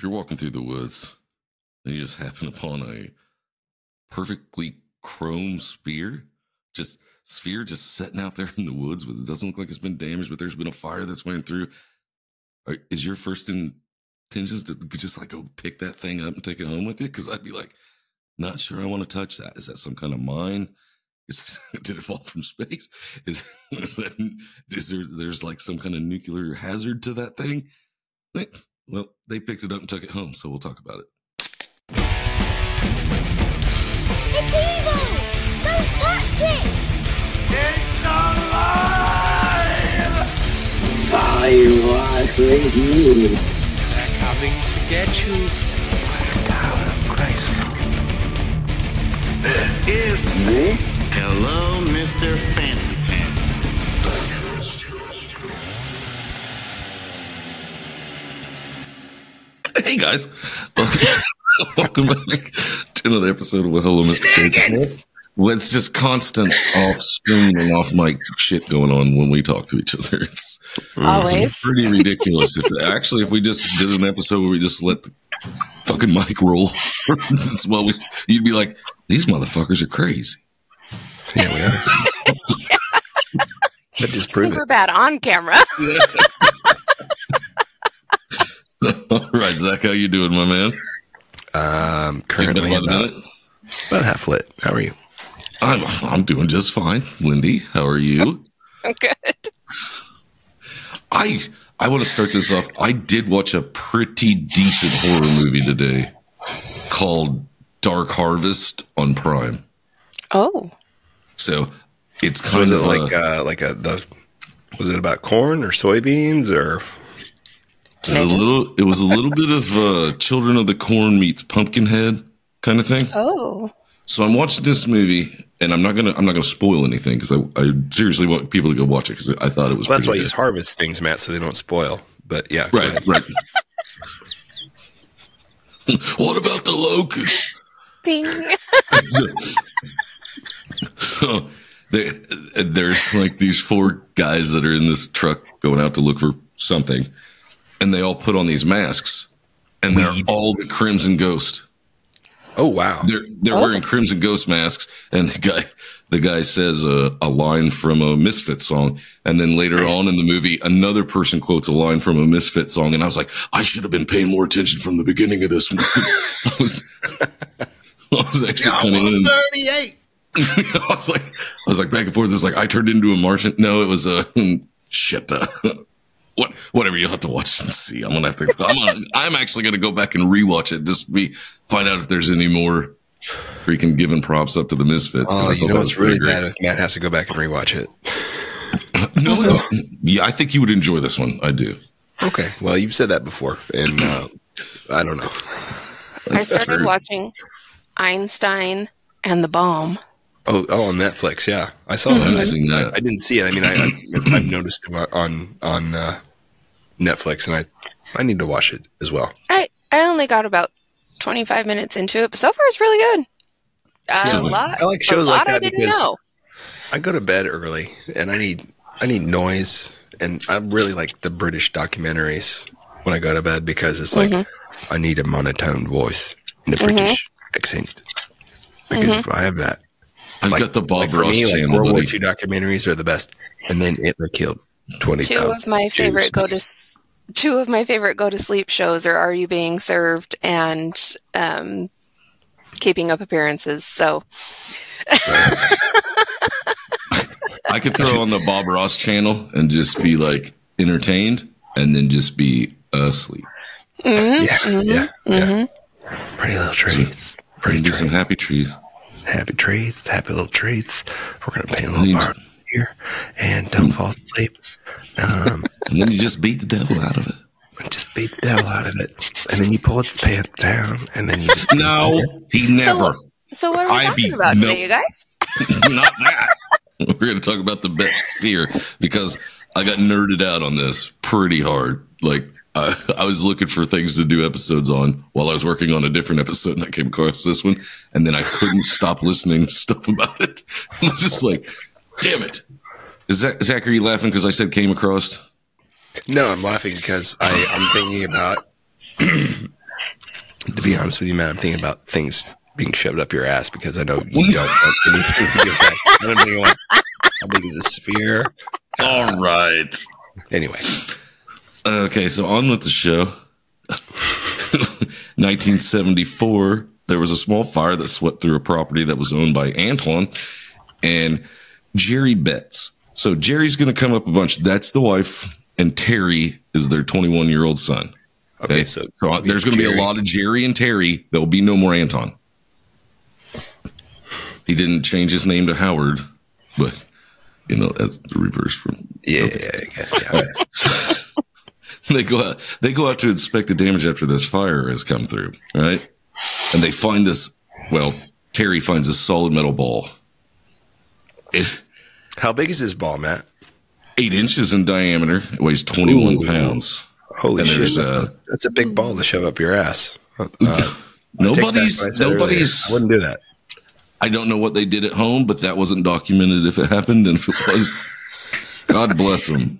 If you're walking through the woods and you just happen upon a perfectly chrome sphere just sitting out there in the woods with it doesn't look like it's been damaged, but there's been a fire that's went through, is your first intentions to just like go pick that thing up and take it home with you? Because I'd be like, not sure I want to touch that. Is that some kind of mine? Did it fall from space? There's like some kind of nuclear hazard to that thing? Well, they picked it up and took it home, so we'll talk about it. It's evil! Don't touch it! It's alive! I was with you. They're coming to get you by the power of Christ. This is Me? Hello, Mr. Fancy Pants. Hey guys, welcome back to another episode of Hello, Mr. Fancy. Well, it's just constant off-screen and off-mic shit going on when we talk to each other. It's pretty ridiculous. If we just did an episode where we just let the fucking mic roll, you'd be like, these motherfuckers are crazy. Yeah, we are. That just proved Super it. bad on camera. All right, Zach, how you doing, my man? Currently about half lit. How are you? I'm doing just fine. Lindy, how are you? I'm good. I want to start this off. I did watch a pretty decent horror movie today called Dark Harvest on Prime. Oh. So it's So kind was of it was it about corn or soybeans or? it was a little bit of Children of the Corn meets Pumpkinhead kind of thing. Oh. So I'm watching this movie, and I'm not gonna spoil anything because I seriously want people to go watch it because I thought it was. Well, that's why pretty you good. harvest things, Matt, so they don't spoil. But yeah, go ahead. Right. What about the locust? Ding. There's like these four guys that are in this truck going out to look for something, and they all put on these masks, and they're all the Crimson Ghost. Oh wow! They're wearing Crimson Ghost masks, and the guy says a line from a Misfits song, and then later on in the movie, another person quotes a line from a Misfits song, and I was like, I should have been paying more attention from the beginning of this one. I was actually kind of in. 38. I was like back and forth. It was like I turned into a Martian. No, it was a shit. Whatever, you'll have to watch and see. I'm gonna have to. I'm actually gonna go back and rewatch it just to find out if there's any more freaking giving props up to the Misfits. Oh, you know what's really bad if Matt has to go back and rewatch it. No, yeah, I think you would enjoy this one. I do. Okay, well, you've said that before, and I don't know. I started watching Einstein and the Bomb. Oh, on Netflix, yeah, I saw that. I haven't seen that. I didn't see it. I mean, I've noticed it on Netflix, and I need to watch it as well. I only got about 25 minutes into it, but so far it's really good. I like shows like that I didn't because know. I go to bed early, and I need noise, and I really like the British documentaries when I go to bed because it's like I need a monotone voice and a British accent because if I have that. I've got the Bob for Ross me, channel. World War buddy. II documentaries are the best, and then Hitler killed 20,000. Two of my favorite go to sleep shows are You Being Served and Keeping Up Appearances. So I could throw on the Bob Ross channel and just be like entertained, and then just be asleep. Yeah. Pretty little trees. Do some happy trees. Happy trees, happy little trees. We're going to paint a little bar here and don't fall asleep. And then you just beat the devil out of it. Just beat the devil out of it. And then you pull its pants down and then you just... No, he never. So what are we talking about today, you guys? Not that. We're going to talk about the Bet Sphere because I got nerded out on this pretty hard. Like, I was looking for things to do episodes on while I was working on a different episode, and I came across this one, and then I couldn't stop listening to stuff about it. I was just like, damn it. Zach, are you laughing because I said came across? No, I'm laughing because I'm thinking about To be honest with you, man, I'm thinking about things being shoved up your ass because I know you don't want anything to do with that. I don't know how big is a sphere. All right. Anyway. Okay, so on with the show. 1974, there was a small fire that swept through a property that was owned by Antoine and Jerry Betts. So Jerry's going to come up a bunch. That's the wife, and Terry is their 21-year-old son. Okay, so there's going to be a lot of Jerry and Terry. There will be no more Anton. He didn't change his name to Howard, but you know that's the reverse from. Yeah. So, they go out to inspect the damage after this fire has come through, right? And they find this. Well, Terry finds a solid metal ball. How big is this ball, Matt? 8 inches in diameter. It weighs 21 pounds. Holy shit! That's a big ball to shove up your ass. Nobody's. I wouldn't do that. I don't know what they did at home, but that wasn't documented if it happened, and if it was, God bless them.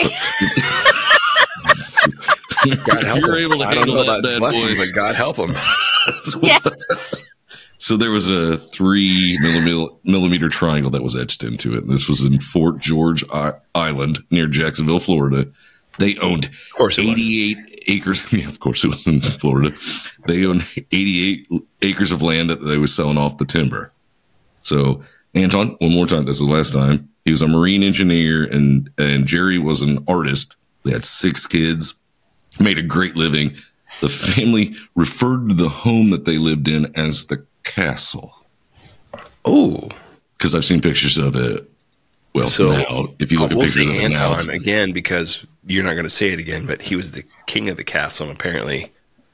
God help you're able to handle that bad boy, but God help him. Yeah. So there was a 3 millimeter triangle that was etched into it. This was in Fort George Island near Jacksonville, Florida. They owned 88 acres. Yeah, of course it was in Florida. They owned 88 acres of land that they were selling off the timber. So, Anton, one more time. This is the last time. He was a marine engineer, and Jerry was an artist. They had 6 kids, made a great living. The family referred to the home that they lived in as the castle. Oh. Because I've seen pictures of it. Well, so now, if you look at pictures of it now, Anton again, because you're not going to say it again, but he was the king of the castle, and apparently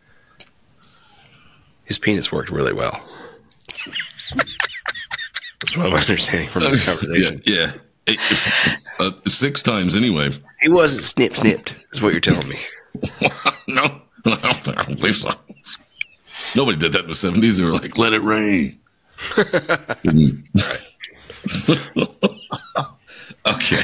his penis worked really well. That's what I'm understanding from this conversation. Yeah. 6 times anyway. He wasn't snipped, is what you're telling me. No, I don't believe so. Nobody did that in the 70s. They were like, let it rain. Okay.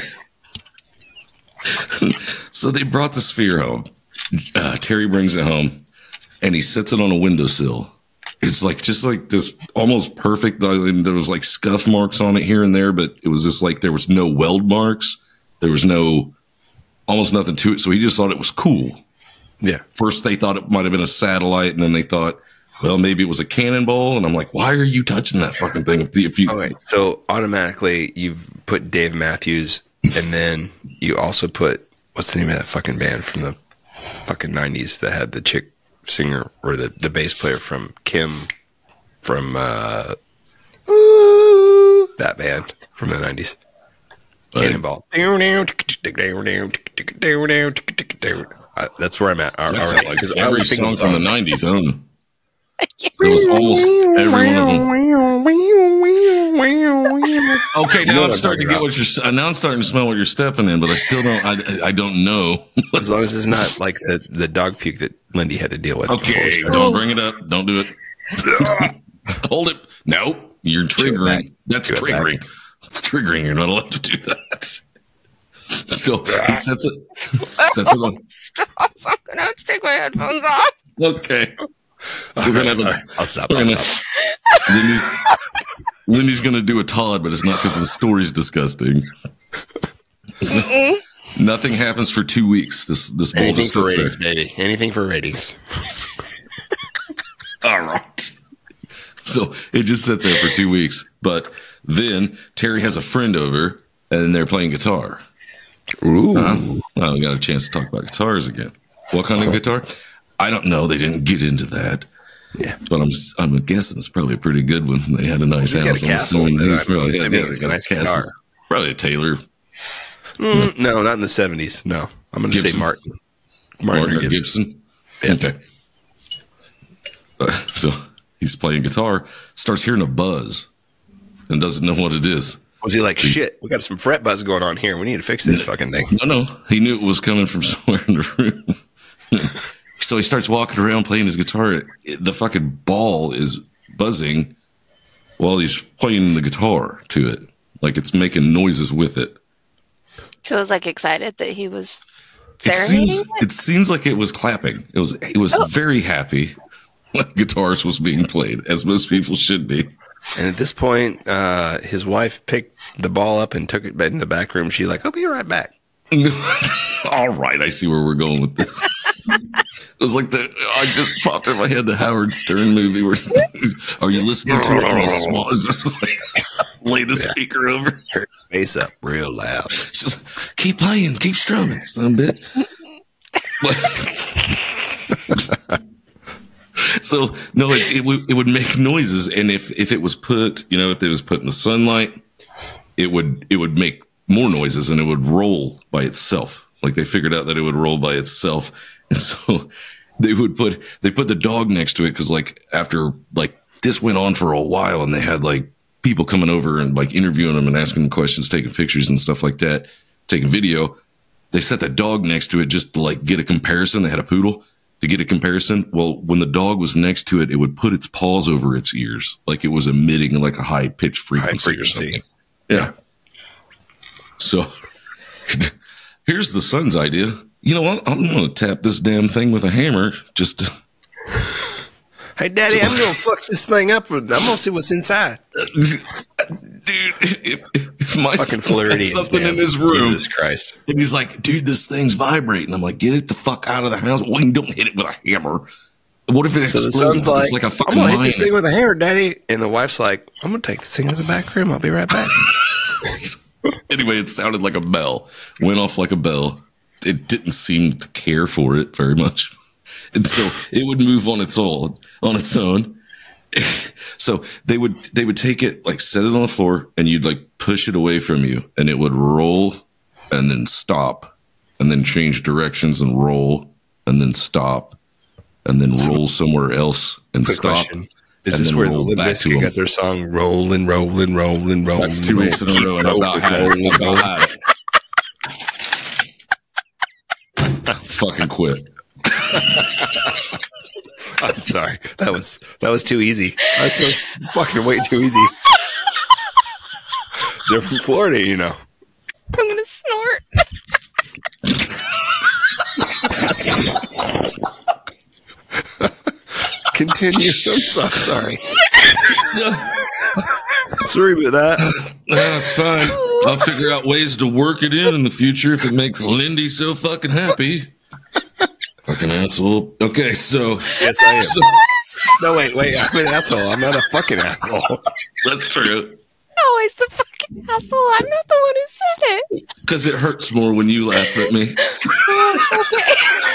So they brought the sphere home. Terry brings it home, and he sets it on a windowsill. It's like just like this almost perfect. There was like scuff marks on it here and there, but it was just like there was no weld marks. There was almost nothing to it. So he just thought it was cool. Yeah. First they thought it might have been a satellite, and then they thought, well, maybe it was a cannonball. And I'm like, why are you touching that fucking thing? Okay, so automatically you've put Dave Matthews, and then you also put, what's the name of that fucking band from the fucking 90s that had the chick singer or the bass player from Kim from that band from the 90s. Cannonball. That's where I'm at. Because every song from the 90s, I don't know. It was almost every one of them. Okay, now I'm starting to get now I'm starting to smell what you're stepping in, but I still don't. I don't know. As long as it's not like the dog puke that Lindy had to deal with. Okay, don't bring it up. Don't do it. Hold it. Nope, you're triggering. That's triggering. It's triggering. You're not allowed to do that. So he sets it on. Stop. I'm gonna have to take my headphones off. Okay. We're gonna have I'll stop. Lindy's gonna do a Todd, but it's not because the story's disgusting. So, nothing happens for 2 weeks. This bowl just sits there. Baby. Anything for ratings. All right. So it just sits there for 2 weeks. But then Terry has a friend over, and they're playing guitar. Ooh. Well, we got a chance to talk about guitars again. What kind of guitar? I don't know. They didn't get into that. Yeah, but I'm guessing it's probably a pretty good one. They had a nice house. I'm assuming probably had a nice guitar. Probably a Taylor. No, not in the 70s. No, I'm going to say Martin Gibson. Yeah. Okay. So he's playing guitar, starts hearing a buzz, and doesn't know what it is. Was he like, shit, we got some fret buzz going on here. We need to fix this fucking thing. No. He knew it was coming from somewhere in the room. So he starts walking around playing his guitar. The fucking ball is buzzing while he's playing the guitar to it. Like it's making noises with it. So it was like excited that he was serenading it seems like it was clapping. It was very happy. guitars was being played, as most people should be. And at this point, his wife picked the ball up and took it back in the back room. She's like, I'll be right back. All right, I see where we're going with this. It was like I just popped in my head the Howard Stern movie where, are you listening to it on a small, lay the speaker over. Her face up real loud. Just keep playing, keep strumming, son bitch. So no, it would make noises, and if it was put, if it was put in the sunlight, it would make more noises, and it would roll by itself. Like they figured out that it would roll by itself, and so they put the dog next to it because after this went on for a while, and they had people coming over and interviewing them and asking them questions, taking pictures and stuff like that, taking video. They set the dog next to it just to get a comparison. They had a poodle to get a comparison. Well, when the dog was next to it, it would put its paws over its ears, like it was emitting a high pitched frequency or something. Yeah. So here's the son's idea. You know what? I'm going to tap this damn thing with a hammer just to... Hey, Daddy, I'm going to fuck this thing up. I'm going to see what's inside. Dude, if my fucking son had something in his room, Jesus Christ, and he's like, dude, this thing's vibrating. I'm like, get it the fuck out of the house. Well, you don't hit it with a hammer. What if it explodes? It's like a fucking I'm going to hit this thing with a hammer, Daddy. And the wife's like, I'm going to take this thing to the back room. I'll be right back. Anyway, it sounded like a bell. Went off like a bell. It didn't seem to care for it very much. And so it would move on its own. So they would take it, set it on the floor, and you'd push it away from you, and it would roll and then stop and then change directions and roll and then stop and then roll somewhere else and stop. Question. Is this where the Limp Bizkit got their song Rollin', Rollin', Rollin', Rollin'? That's 2 weeks in a row, and I about had it. Fucking quit. I'm sorry. That was too easy. That's so fucking way too easy. They're from Florida, I'm gonna snort. Continue. I'm so sorry. Sorry about that. That's fine. I'll figure out ways to work it in the future if it makes Lindy so fucking happy. Fucking asshole. Okay, so. Yes, I am. No, wait. I'm an asshole. I'm not a fucking asshole. That's true. Always the fucking asshole. I'm not the one who said it. Because it hurts more when you laugh at me. Okay.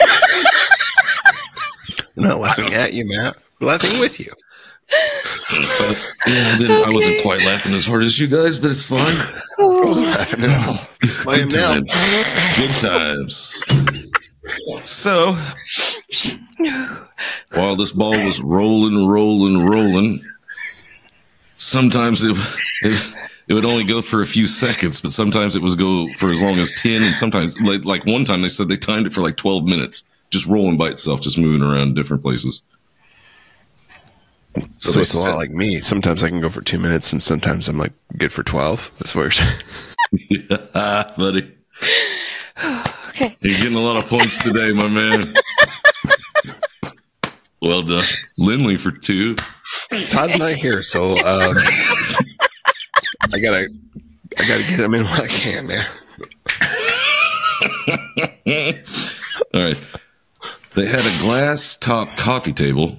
I'm not laughing at you, Matt. I'm laughing with you. But, I wasn't quite laughing as hard as you guys, but it's fine. I wasn't laughing at all. I am now. Good times. So, while this ball was rolling, sometimes it would only go for a few seconds, but sometimes it was go for as long as 10, and sometimes, like one time they said they timed it for 12 minutes, just rolling by itself, just moving around different places. So it's a lot like me. Sometimes I can go for 2 minutes, and sometimes I'm good for 12. That's what you're saying. Yeah, buddy. Okay. You're getting a lot of points today, my man. Well done. Lindley for 2. Todd's not here, so I gotta get him in when I can, man. All right. They had a glass top coffee table.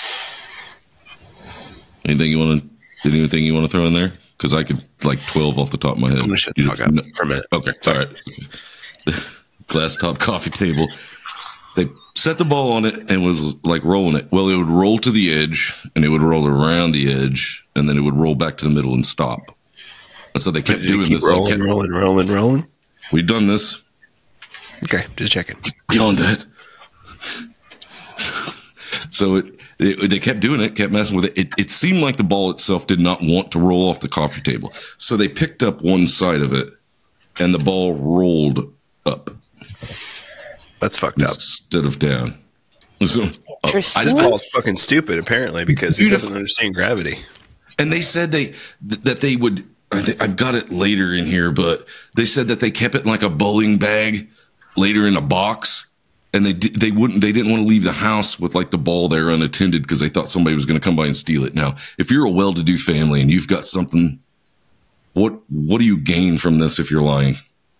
Anything you want to throw in there? Because I could 12 off the top of my head. I'm gonna shut the fuck up for a minute. Okay, all right. Okay. Glass top coffee table. They set the ball on it and was rolling it. Well, it would roll to the edge, and it would roll around the edge, and then it would roll back to the middle and stop. And so they kept doing this. Rolling. We've done this. Okay, just checking. Beyond that. So they kept doing it, kept messing with it. It seemed like the ball itself did not want to roll off the coffee table. So they picked up one side of it, and the ball rolled up. That's fucked up. Instead of down. So, this ball's fucking stupid, apparently, because it doesn't understand gravity. And they said that they would. I've got it later in here, but they said that they kept it in a bowling bag, later in a box, and they didn't want to leave the house with like the ball there unattended because they thought somebody was going to come by and steal it. Now, if you're a well-to-do family and you've got something, what do you gain from this if you're lying?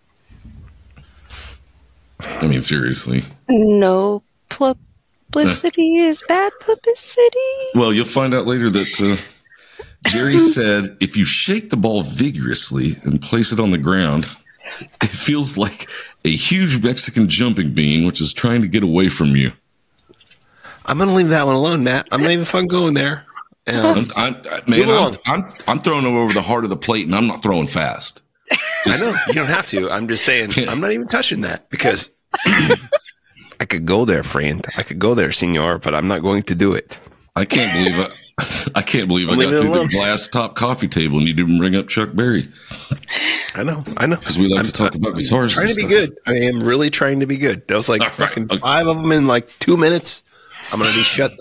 I mean, seriously. No publicity is bad publicity. Well, you'll find out later that Jerry said if you shake the ball vigorously and place it on the ground, it feels like a huge Mexican jumping bean, which is trying to get away from you. I'm going to leave that one alone, Matt. I'm not even fun going there. I'm throwing it over the heart of the plate, and I'm not throwing fast. I know. You don't have to. I'm just saying I'm not even touching that because I could go there, friend. I could go there, senor, but I'm not going to do it. I can't believe it. I can't believe I got through the glass top coffee table and you didn't bring up Chuck Berry. I know. Because we like to talk about guitars. Trying to be good. I am really trying to be good. That was like fucking 5 of them in like 2 minutes. I'm going to be shut.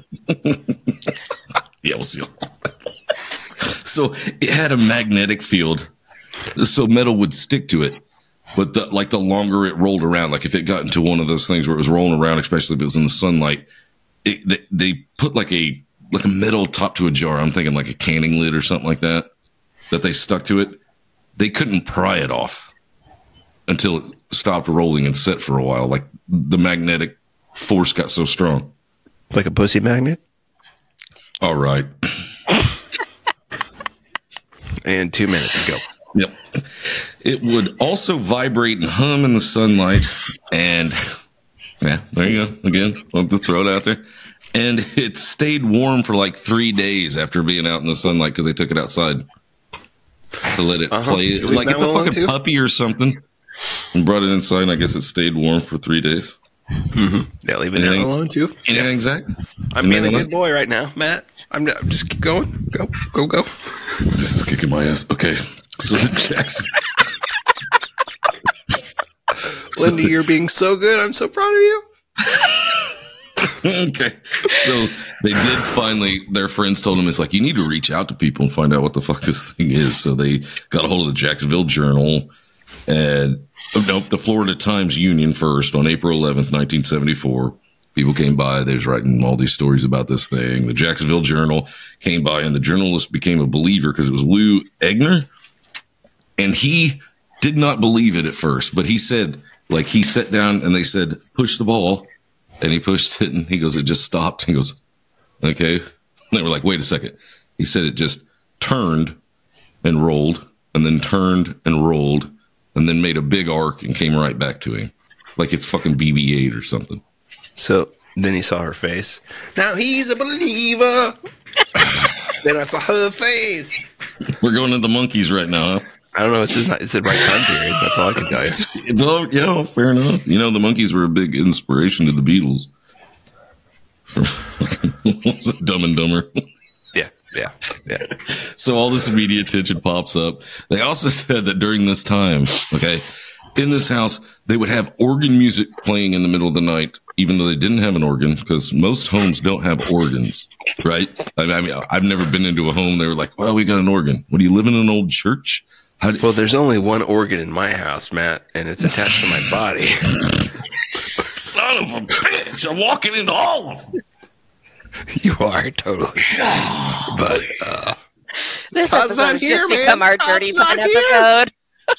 Yeah, we'll see. So it had a magnetic field, so metal would stick to it. But the longer it rolled around, like if it got into one of those things where it was rolling around, especially if it was in the sunlight, they put like a metal top to a jar. I'm thinking like a canning lid or something like that they stuck to it. They couldn't pry it off until it stopped rolling and set for a while. Like the magnetic force got so strong. Like a pussy magnet? All right. And 2 minutes, go. Yep. It would also vibrate and hum in the sunlight. And yeah, there you go. Again, I'll have to throw it out there. And it stayed warm for like 3 days after being out in the sunlight because they took it outside to let it play. Like it's a fucking puppy or something. And brought it inside, and I guess it stayed warm for 3 days. Mm-hmm. Yeah, leaving it alone too. Anything, Zach? I'm being a good boy right now, Matt. I'm just keep going. Go. This is kicking my ass. Okay, so the Jackson. Lindy, you're being so good. I'm so proud of you. Okay, so they did finally. Their friends told them it's like you need to reach out to people and find out what the fuck this thing is. So they got a hold of the Jacksonville Journal and the Florida Times Union first on April 11th, 1974. People came by. They was writing all these stories about this thing. The Jacksonville Journal came by, and the journalist became a believer because it was Lou Egner, and he did not believe it at first, but he said, like, he sat down and they said, push the ball. And he pushed it and he goes, it just stopped. He goes, okay. And they were like, wait a second. He said it just turned and rolled and then turned and rolled and then made a big arc and came right back to him. Like it's fucking BB-8 or something. So then he saw her face. Now he's a believer. Then I saw her face. We're going to the Monkees right now, huh? I don't know. It's the right time period. That's all I can tell you. Well, yeah, fair enough. You know, the Monkees were a big inspiration to the Beatles. What's it, Dumb and Dumber? Yeah. So all this media attention pops up. They also said that during this time, okay, in this house, they would have organ music playing in the middle of the night, even though they didn't have an organ, because most homes don't have organs, right? I mean, I've never been into a home. They were like, well, we got an organ. What, do you live in an old church? Well, there's only one organ in my house, Matt, and it's attached to my body. Son of a bitch! I'm walking into all of them. You are totally. But this Todd's episode not has here, just man. become our Todd's dirty not fun here. episode.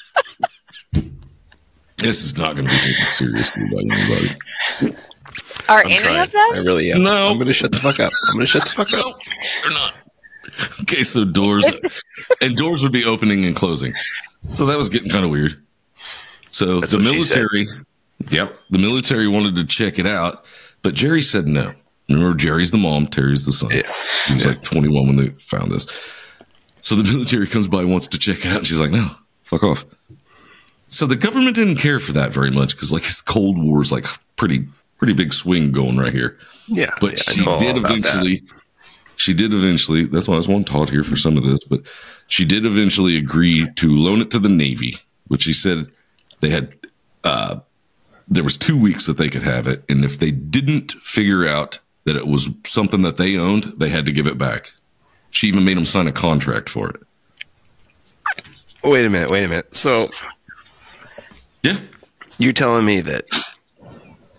This is not going to be taken seriously by anybody. Are I'm any trying. of them? I really am. No. I'm going to shut the fuck up. No, they're not. Okay, so doors would be opening and closing. So that was getting kind of weird. So That's the what she said. military wanted to check it out, but Jerry said no. Remember, Jerry's the mom, Terry's the son. Yeah. He was like 21 when they found this. So the military comes by, wants to check it out, and she's like, no, fuck off. So the government didn't care for that very much because, like, his Cold War's like pretty big swing going right here. Yeah. But she did eventually. She did eventually. That's why I was one taught here for some of this. But she did eventually agree to loan it to the Navy, which she said they had. There was 2 weeks that they could have it, and if they didn't figure out that it was something that they owned, they had to give it back. She even made them sign a contract for it. Wait a minute. So, Yeah. you're telling me that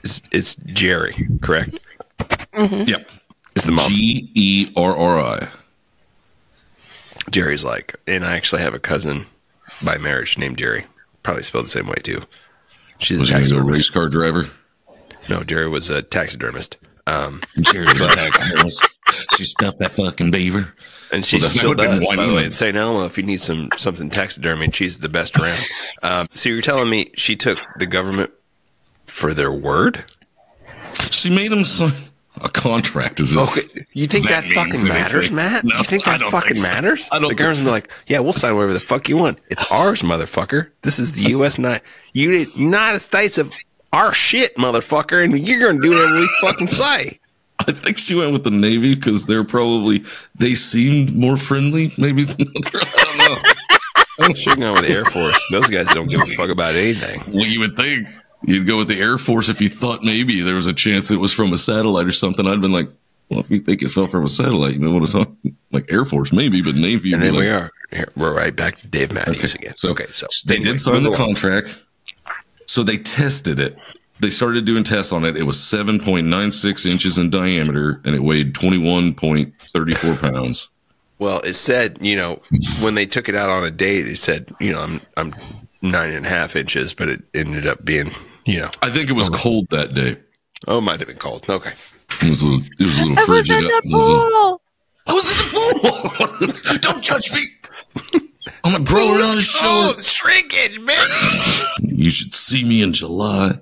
it's Jerry, correct? Yep. It's the mom. Gerri. Jerry's like, and I actually have a cousin by marriage named Jerry. Probably spelled the same way too. She's Was a he a race taxidermist. car driver? No, Jerry was a taxidermist. Jerry was a taxidermist. She stuffed that fucking beaver. And she Well, that still would've been does, by the Wyoming. way. At St. Elmo, if you need something taxidermy, she's the best around. So you're telling me she took the government for their word? She made him sign a contract. As if Okay, you think that means fucking matters, anything. Matt? No, You think I that don't fucking think so. matters? I don't The government's be like, yeah, we'll sign whatever the fuck you want. It's ours, motherfucker. This is the U.S. United States of our shit, motherfucker, and you're gonna do whatever we fucking say. I think she went with the Navy because they seemed more friendly, maybe than other. I don't know. She can go with the Air Force. Those guys don't give a fuck about anything. Well, you would think you'd go with the Air Force if you thought maybe there was a chance it was from a satellite or something. I'd been like, well, if you think it fell from a satellite, you may want to talk like Air Force, maybe, but Navy. And you'd then be we like, are. Here, we're right back to Dave Matthews Okay, again. so they anyway, did sign the move along. contract. So they tested it. They started doing tests on it. It was 7.96 inches in diameter, and it weighed 21.34 pounds. Well, it said, when they took it out on a date, it said, I'm 9.5 inches, but it ended up being, I think it was cold that day. oh, it might have been cold. Okay. It was a little I was frigid. in the It was pool. I was in the pool. Don't judge me. I'm a grower on the show. Shrinkage, man. You should see me in July.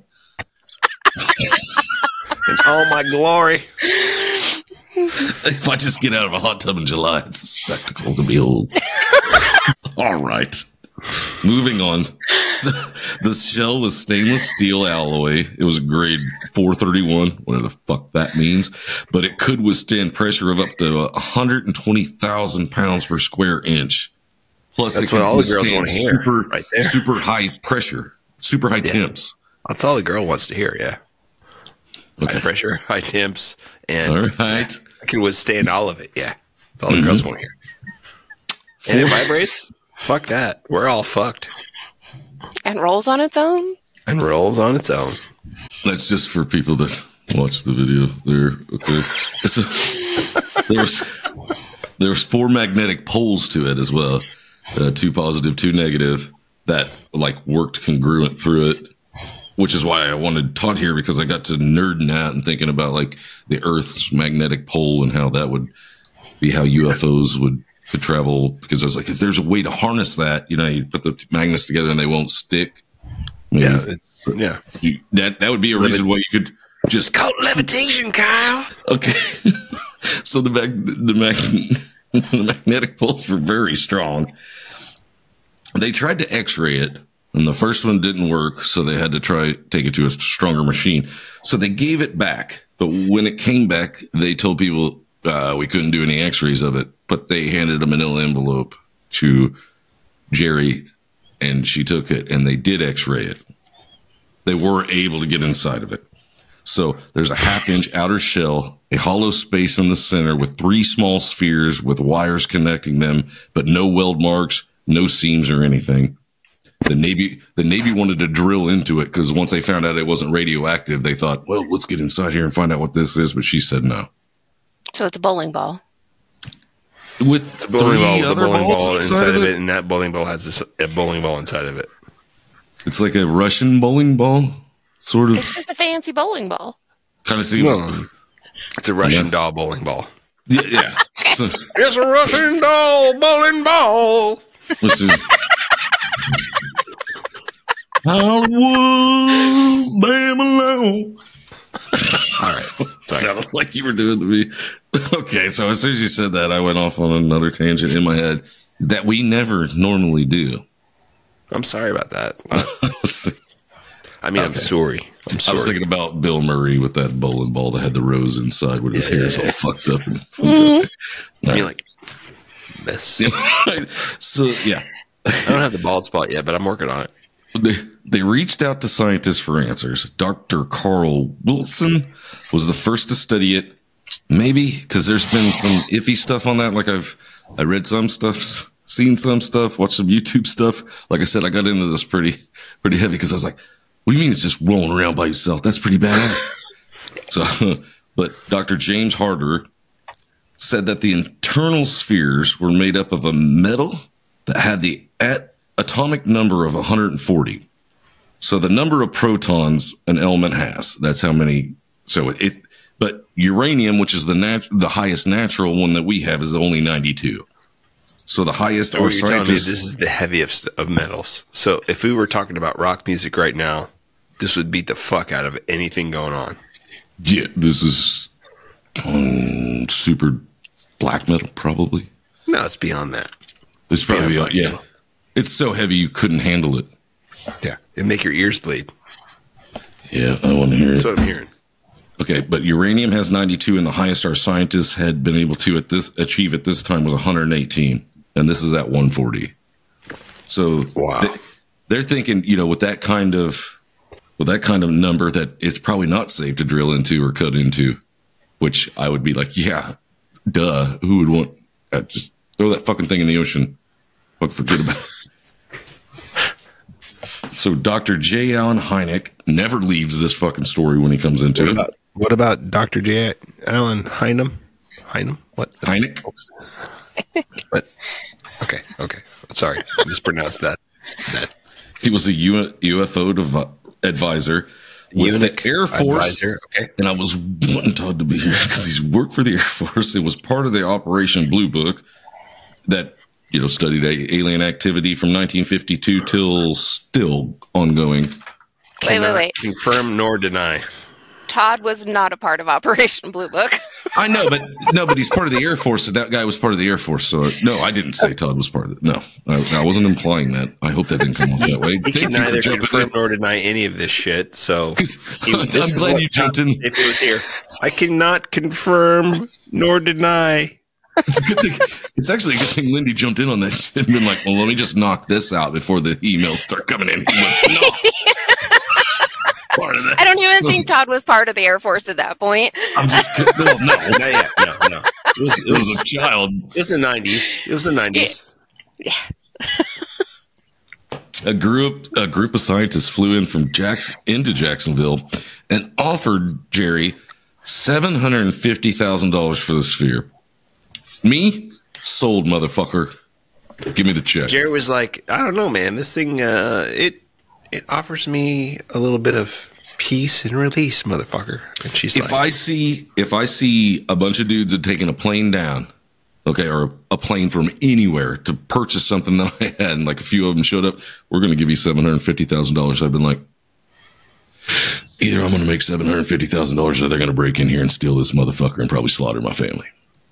In all my glory. If I just get out of a hot tub in July, it's a spectacle to behold. All right. Moving on. So, the shell was stainless steel alloy. It was grade 431, whatever the fuck that means, but it could withstand pressure of up to 120,000 pounds per square inch. Plus, That's it could what all the girls withstand wanna hear, super, right there. super high pressure, super high temps. That's all the girl wants to hear, yeah. Okay. High pressure, high temps, and All right. I can withstand all of it, yeah. That's all the girls want to hear. And it vibrates? Fuck that. We're all fucked. And rolls on its own. And rolls on its own. That's just for people that watch the video there. Okay. So, there was 4 magnetic poles to it as well. 2 positive, 2 negative that like worked congruent through it, which is why I wanted Todd here because I got to nerding out and thinking about like the Earth's magnetic pole and how that would be how UFOs could travel. Because I was like, if there's a way to harness that, you put the magnets together and they won't stick. Maybe that would be a reason why you could just Called levitation, Kyle. Okay. So the magnetic poles were very strong. They tried to X-ray it, and the first one didn't work, so they had to take it to a stronger machine. So they gave it back, but when it came back, they told people we couldn't do any X-rays of it, but they handed a manila envelope to Jerry, and she took it, and they did X-ray it. They were able to get inside of it. So there's a 1/2-inch outer shell, a hollow space in the center with 3 small spheres with wires connecting them, but no weld marks, no seams or anything. The Navy wanted to drill into it because once they found out it wasn't radioactive, they thought, well, let's get inside here and find out what this is. But she said no. So it's a bowling ball. With The bowling 3 ball, the other bowling balls ball inside of it, and that bowling ball has a bowling ball inside of it. it's like a Russian bowling ball, sort of. It's just a fancy bowling ball. Kind of seems. No. It's a Russian Yeah. doll bowling ball. Yeah. So, It's a Russian doll bowling ball. let's see. Hollywood, Babylon. All right. Sounded like you were doing to me. Okay, so as soon as you said that, I went off on another tangent in my head that we never normally do. I'm sorry about that. I'm Okay. sorry. I'm I sorry. was thinking about Bill Murray with that bowling ball that had the rose inside when his hair's all fucked up. And, I mean, like this. So, yeah. I don't have the bald spot yet, but I'm working on it. They reached out to scientists for answers. Dr. Carl Wilson was the first to study it. Maybe because there's been some iffy stuff on that. Like I read some stuff, seen some stuff, watched some YouTube stuff. Like I said, I got into this pretty heavy because I was like, What do you mean it's just rolling around by itself? That's pretty badass. So, but Dr. James Harder said that the internal spheres were made up of a metal that had the atomic number of 140. So the number of protons an element has, that's how many. So but uranium, which is the highest natural one that we have, is only 92. So the highest So our you're telling me scientists. this is the heaviest of metals. So if we were talking about rock music right now, this would beat the fuck out of anything going on. Yeah, this is super black metal, probably. No, it's beyond that. It's probably Black yeah. metal. It's so heavy you couldn't handle it. Yeah, it'd make your ears bleed. Yeah, I want to hear it. That's what I'm hearing. Okay, but uranium has 92, and the highest our scientists had been able to achieve at this time was 118, and this is at 140. So Wow. they're thinking, with that kind of number, that it's probably not safe to drill into or cut into. Which I would be like, yeah, duh. Who would want? Just throw that fucking thing in the ocean. But forget about it. So Dr. J. Allen Hynek never leaves this fucking story when he comes into it. What about Dr. J. Allen Hynem? Hynem? What? Hynek? What? Okay. I'm sorry. I mispronounced that. He was a UFO advisor with the Air Force. Advisor. Okay. And I was wanting Todd to be here because he's worked for the Air Force. It was part of the Operation Blue Book that, studied alien activity from 1952 till still ongoing. Wait. Confirm nor deny. Todd was not a part of Operation Blue Book. I know, but he's part of the Air Force. And that guy was part of the Air Force. So no, I didn't say Todd was part of it. No, I wasn't implying that. I hope that didn't come off that way. He can neither confirm nor deny any of this shit. So I'm glad you jumped in. If it was here, I cannot confirm nor deny. It's a good thing. It's actually a good thing Lindy jumped in on that shit and been like, well, let me just knock this out before the emails start coming in. He was not part of that. I don't even think Todd was part of the Air Force at that point. I'm just kidding. No. Not yet. No. It was a child. It was the 90s. It was the 90s. A group of scientists flew in from into Jacksonville and offered Jerry $750,000 for the sphere. Me, sold, motherfucker. Give me the check. Jerry was like, I don't know, man. This thing, it offers me a little bit of peace and release, motherfucker. And she's if I see a bunch of dudes that taking a plane down, okay, or a plane from anywhere to purchase something that I had, and like a few of them showed up, we're going to give you $750,000. I've been like, either I'm going to make $750,000 or they're going to break in here and steal this motherfucker and probably slaughter my family.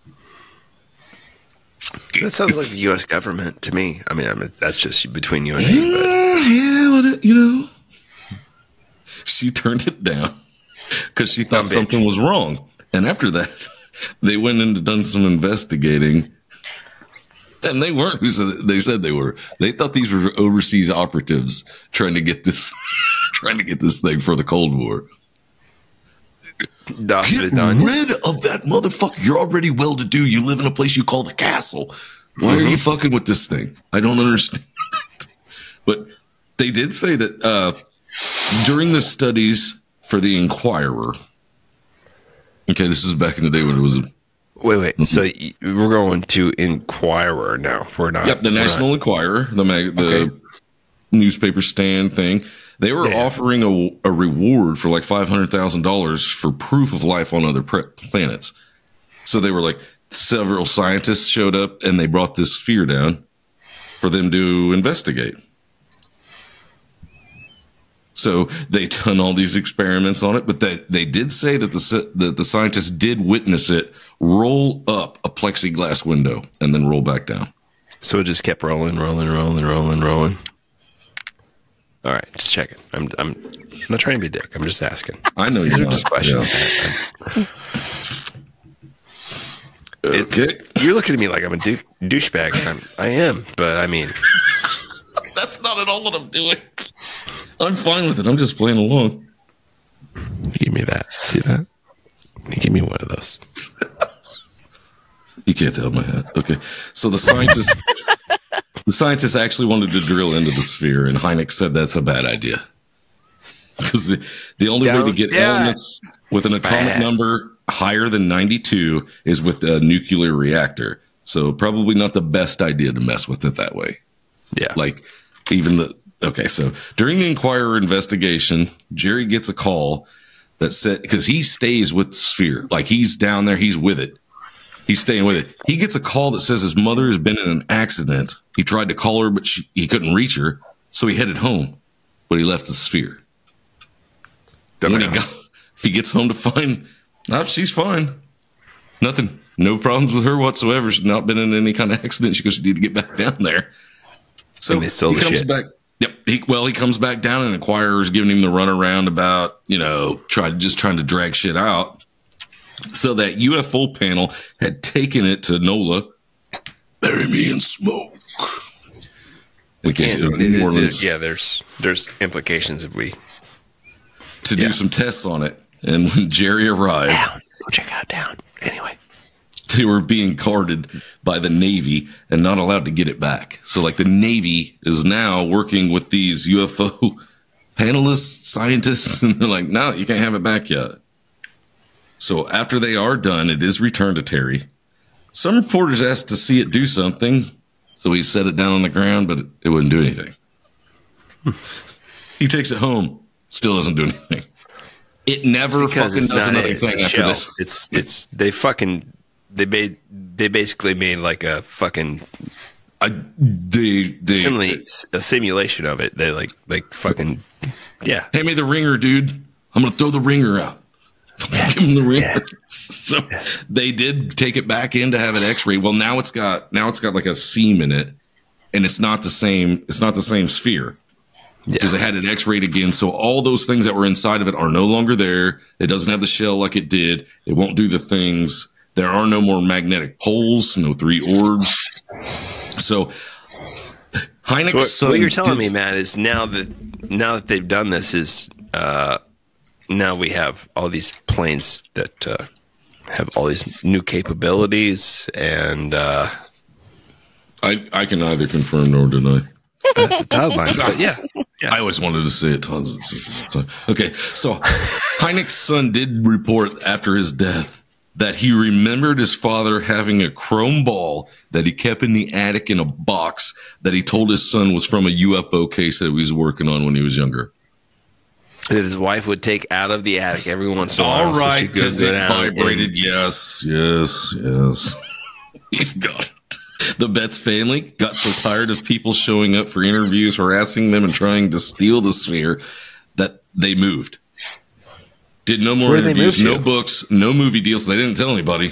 That sounds like the U.S. government to me. I mean, that's just between you and me. But she turned it down because she thought something was wrong. And after that, they went in and done some investigating. And they weren't who they said they were. They thought these were overseas operatives trying to get this thing for the Cold War. Get rid of that motherfucker. You're already well-to-do. You live in a place you call the castle. Why are you fucking with this thing? I don't understand. But they did say that during the studies for the Inquirer. Okay, this is back in the day when it was. Wait. Mm-hmm. So we're going to Inquirer now. We're not. Yep, the National Enquirer, the newspaper stand thing. They were offering a reward for like $500,000 for proof of life on other planets. So they were like, several scientists showed up and they brought this sphere down for them to investigate. So they done all these experiments on it, but they did say that the scientists did witness it roll up a plexiglass window and then roll back down. So it just kept rolling. All right, just checking. I'm not trying to be a dick. I'm just asking. I know you're just questions. Yeah. Okay. You're looking at me like I'm a douchebag. I am, but I mean, that's not at all what I'm doing. I'm fine with it. I'm just playing along. Give me that. See that? Give me one of those. You can't tell my hat. Okay, so the scientists actually wanted to drill into the sphere, and Hynek said that's a bad idea. because the only way to Don't get do it. elements with an atomic number higher than 92 is with a nuclear reactor. So probably not the best idea to mess with it that way. Yeah. Like even so during the Inquirer investigation, Jerry gets a call that said, because he stays with the sphere, like he's down there, he's with it. He's staying with it. He gets a call that says his mother has been in an accident. He tried to call her, but he couldn't reach her. So he headed home, but he left the sphere. When he gets home to find, she's fine. Nothing. No problems with her whatsoever. She's not been in any kind of accident. She goes, she need to get back down there. So And they stole he the comes shit. back. Yep. He comes back down, and Inquirer's giving him the runaround about, trying to drag shit out. So that UFO panel had taken it to NOLA. Bury me in smoke. New Orleans, there's implications if we to do some tests on it. And when Jerry arrived, go check out down. Anyway, they were being guarded by the Navy and not allowed to get it back. So like the Navy is now working with these UFO panelists, scientists, and they're like, no, you can't have it back yet. So after they are done, it is returned to Terry. Some reporters asked to see it do something, so he set it down on the ground, but it wouldn't do anything. He takes it home, still doesn't do anything. It never fucking does another thing after this. They basically made like a fucking A simulation of it. They like fucking yeah. Hand me the ringer, dude. I'm gonna throw the ringer out. Give him the ringer. Yeah. So they did take it back in to have it X-rayed. Well, now it's got like a seam in it, and it's not the same. It's not the same sphere because they had it X-rayed again. So all those things that were inside of it are no longer there. It doesn't have the shell like it did. It won't do the things. There are no more magnetic poles. No 3 orbs. So Hynek's So what you're telling me, Matt, is now that they've done this is now we have all these planes that have all these new capabilities, and I can neither confirm nor deny. that's the tagline. But yeah. I always wanted to say it tons of times. Okay, so Hynek's son did report after his death that he remembered his father having a chrome ball that he kept in the attic in a box that he told his son was from a UFO case that he was working on when he was younger. That his wife would take out of the attic every once in a while. All right, because it vibrated. And Yes. You've got it. The Betts family got so tired of people showing up for interviews, harassing them, and trying to steal the sphere that they moved. Did no more interviews, no books, no movie deals. They didn't tell anybody.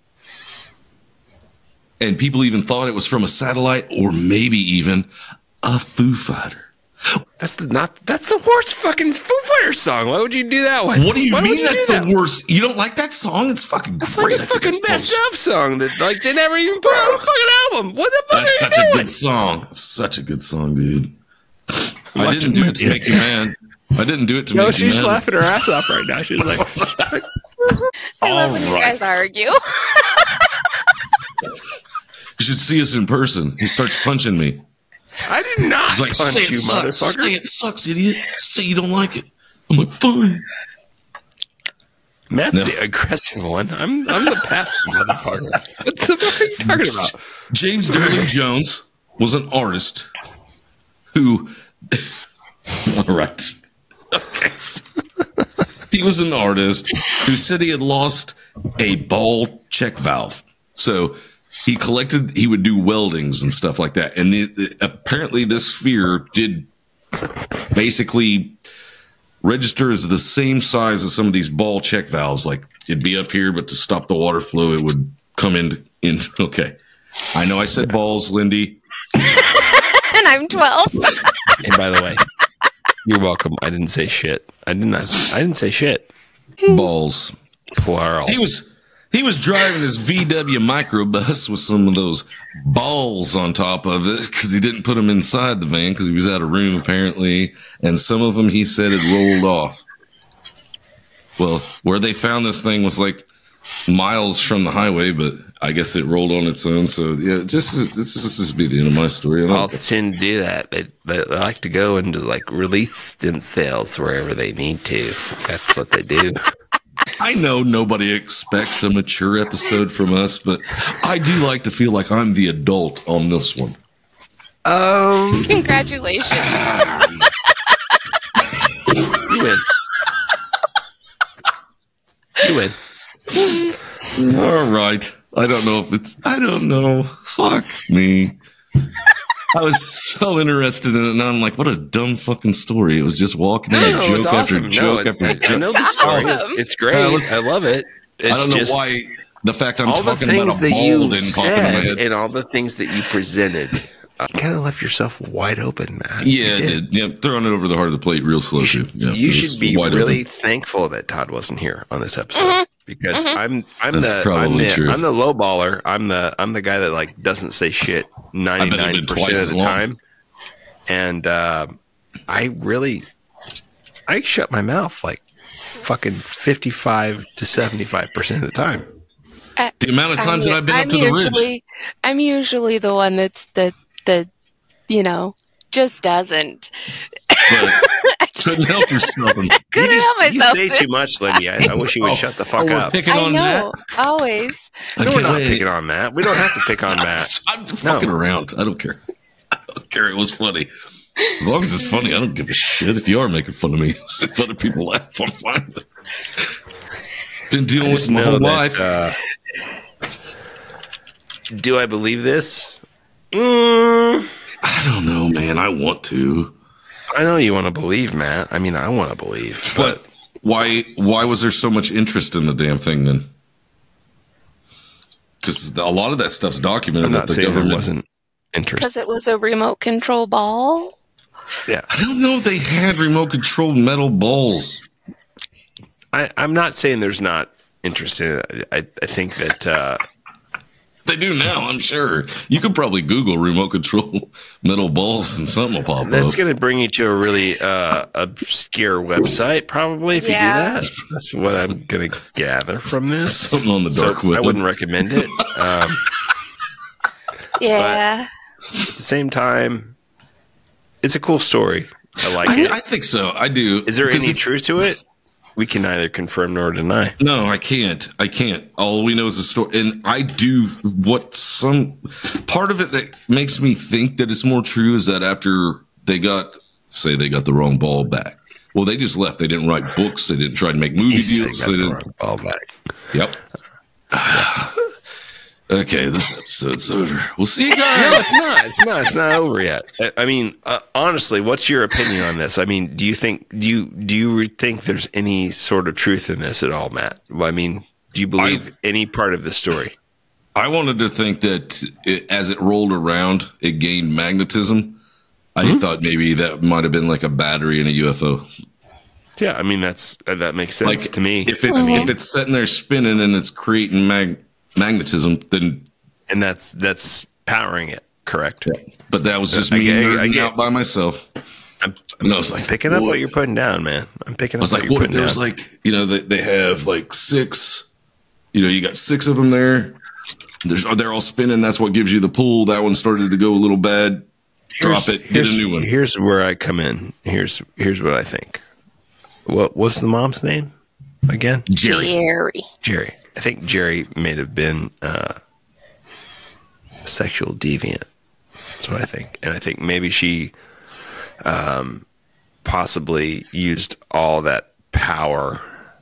And people even thought it was from a satellite or maybe even a Foo Fighter. That's the worst fucking Foo Fighters song. Why would you do that one? What do you mean that's the worst? You don't like that song? It's fucking It's great. like a fucking messed up song that like they never even put on a fucking album. What the fuck That's are you such doing? a good song. Such a good song, dude. I didn't do it to make you mad. I didn't do it to make you she's mad. laughing her ass off right now. She's like, I love when you guys argue. You should see us in person. He starts punching me. I did not He's like, punch say it you, sucks. motherfucker. Say it sucks, idiot. Say you don't like it. I'm like, fine. Matt's the aggressive one. I'm the passive motherfucker. What the fuck are you talking about? James Darling Jones was an artist who. All right. Okay. He was an artist who said he had lost a ball check valve. So he would do weldings and stuff like that. And apparently this sphere did basically register as the same size as some of these ball check valves. Like it'd be up here, but to stop the water flow, it would come in. Okay. I know I said balls, Lindy. And I'm 12. And by the way, you're welcome. I didn't say shit. I didn't say shit. Balls. Plural. He was driving his VW microbus with some of those balls on top of it because he didn't put them inside the van because he was out of room apparently, and some of them he said had rolled off. Well, where they found this thing was like miles from the highway, but I guess it rolled on its own. So yeah, this just be the end of my story. All tend to do that. They like to go into like release themselves wherever they need to. That's what they do. I know nobody expects a mature episode from us, but I do like to feel like I'm the adult on this one. Congratulations. You win. You win. All right. I don't know. Fuck me. I was so interested in it, and I'm like, what a dumb fucking story. It was just walking in joke after joke after joke. I know the story. It's great. I love it. I don't know why the fact I'm talking about a ball didn't pop into my head. And all the things that you presented. You kind of left yourself wide open, man. Yeah, I did. Yeah, throwing it over the heart of the plate real slow. You should be really thankful that Todd wasn't here on this episode. Because I'm the low baller. I'm the guy that like doesn't say shit 99% of the time. And I shut my mouth like fucking 55 to 75% of the time. The amount of times that I've been up to the ridge. I'm usually the one that's the just doesn't. Couldn't help yourself. Couldn't help myself. You say too much, Lindy. I wish you would shut the fuck up. Picking on Matt? Always. No, we're not picking on Matt. We don't have to pick on Matt. I'm fucking around. I don't care. It was funny. As long as it's funny, I don't give a shit if you are making fun of me. If other people laugh, I'm fine with it. Been dealing with my whole life. Do I believe this? I don't know, man. I want to. I know you want to believe, Matt. I mean, I want to believe. But why was there so much interest in the damn thing then? Because a lot of that stuff's documented. I'm not saying there wasn't interest. Because it was a remote control ball? Yeah. I don't know if they had remote control metal balls. I'm not saying there's not interest in it. I think that... They do now, I'm sure. You could probably Google remote control metal balls and something will pop up. That's going to bring you to a really obscure website, probably, if you do that. That's what I'm going to gather from this. Something on the dark web. I wouldn't recommend it. Yeah. At the same time, it's a cool story. I like it. I think so. I do. Is there any truth to it? We can neither confirm nor deny. No, I can't. All we know is the story. And I do some part of it that makes me think that it's more true is that after they got the wrong ball back. Well, they just left. They didn't write books. They didn't try to make movie deals. They didn't. Wrong ball back. Yep. Okay, this episode's over. We'll see you guys. No, it's not over yet. I mean, honestly, what's your opinion on this? I mean, do you think there's any sort of truth in this at all, Matt? I mean, do you believe any part of the story? I wanted to think that as it rolled around, it gained magnetism. I thought maybe that might have been like a battery in a UFO. Yeah, I mean that makes sense to me. If it's sitting there spinning and it's creating magnetism, then and that's powering it, correct? Yeah. But that was just me nerding out by myself. I'm picking up what you're putting down, man. I'm picking up. What if there's like they have like 6, you got 6 of them there. They're all spinning. That's what gives you the pull. That one started to go a little bad. Drop it. Get a new one. Here's where I come in. Here's what I think. What's the mom's name again? Jerry. I think Jerry may have been a sexual deviant. That's what I think. And I think maybe she possibly used all that power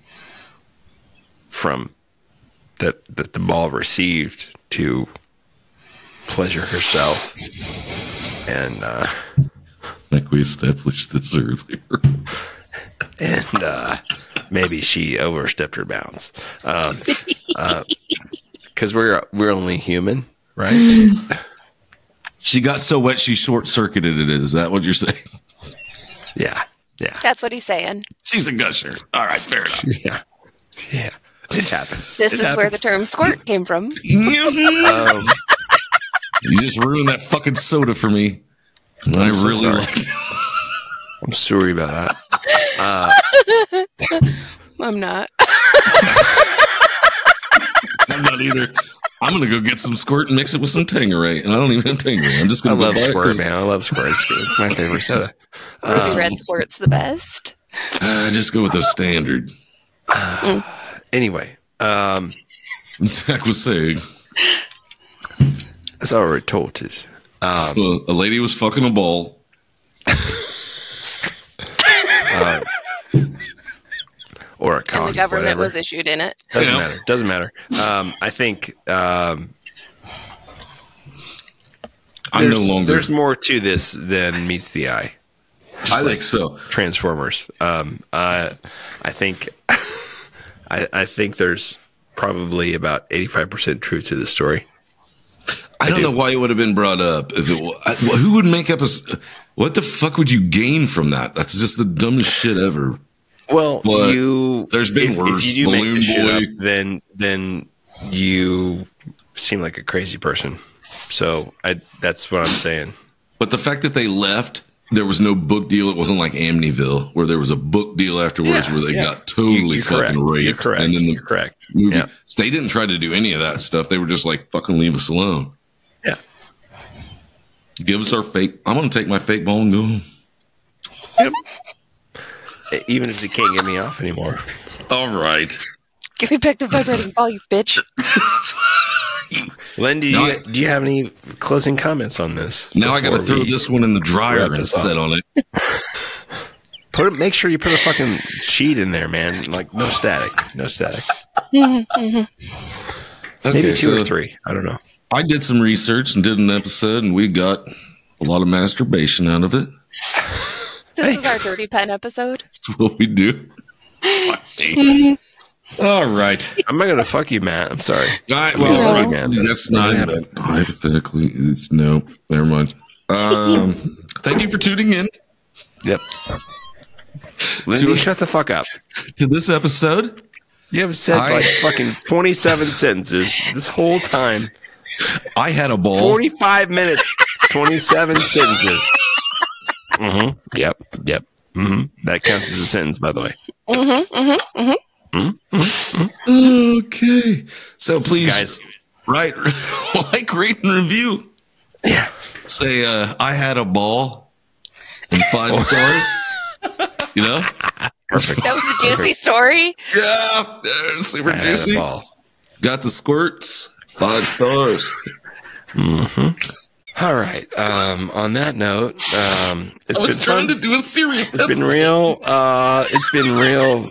from that the ball received to pleasure herself. And I think we established this earlier. And maybe she overstepped her bounds. Because we're only human, right? She got so wet she short-circuited it. Is that what you're saying? Yeah. That's what he's saying. She's a gusher. All right, fair enough. Yeah. It happens. This is where the term squirt came from. You just ruined that fucking soda for me. I really liked it. I'm sorry about that. I'm not. I'm not either. I'm gonna go get some squirt and mix it with some Tangeray, and I don't even have Tangeray. I'm just I gonna. love buy it Squirt, 'cause man. I love Squirt. It's my favorite soda. Red Squirt's the best. I just go with the standard. Anyway, Zach was saying, as I retorted, so a lady was fucking a ball. or a cock, And the government whatever. was issued in it. Doesn't Yeah. matter. Doesn't matter. I think I'm no longer. There's more to this than meets the eye. I think so. Transformers. I think I think there's probably about 85% truth to the story. I don't know why it would have been brought up. If it, who would make up a? What the fuck would you gain from that? That's just the dumbest shit ever. Well, But you there's been worse. If you do make Balloon this shit Boy. up, then you seem like a crazy person. So that's what I'm saying. But the fact that they left, there was no book deal. It wasn't like Amityville, where there was a book deal afterwards, where they got totally You're fucking correct. raped. You're correct. And then the You're correct. movie, Yeah. so they didn't try to do any of that stuff. They were just like, fucking leave us alone. Yeah. Give us our fake. I'm going to take my fake ball and go home. Even if they can't get me off anymore. All right. Give me back the vibrating ball, you bitch. Len, do No, you have any closing comments on this? Now I got to before throw we this one in the dryer wrap and this up? set on it. Make sure you put a fucking sheet in there, man. Like no static. Okay, Maybe two or so three. I don't know. I did some research and did an episode, and we got a lot of masturbation out of it. This is our Dirty Pen episode. That's what we do. All right. I'm not gonna fuck you, Matt. I'm sorry. All right, No. well, Man, that's not hypothetically. It's no. Never mind. Thank you for tuning in Yep. Lindy, shut the fuck up. to this episode. You have said like fucking 27 sentences this whole time. I had a ball. 45 minutes, 27 sentences. Mm-hmm. Yep. Mm-hmm. That counts as a sentence, by the way. Okay. So please, Guys. like, rate, and review. Yeah. Say, I had a ball and 5 stars. You know? Perfect. That was a juicy story. Yeah. Super I had a juicy. ball. Got the squirts. 5 stars. All right. On that note, it's I was been trying fun. to do a serious It's been episode. real. It's been real.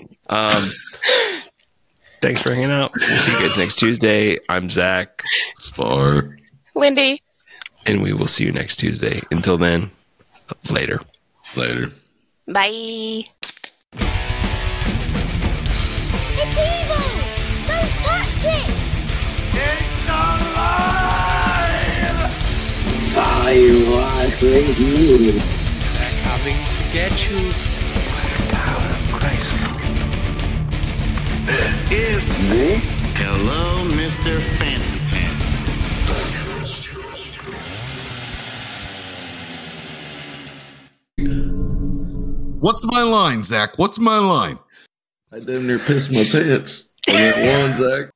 Thanks for hanging out. We'll see you guys next Tuesday. I'm Zach, Spar. Lindy. and we will see you next Tuesday. Until then, later. Later. It's Bye. evil! Don't touch it! I was with you. They're coming to get you by the power of Christ. Hello, Mr. Fancy Pants. What's my line, Zach? What's my line? I damn near pissed my pants on that one, Zach.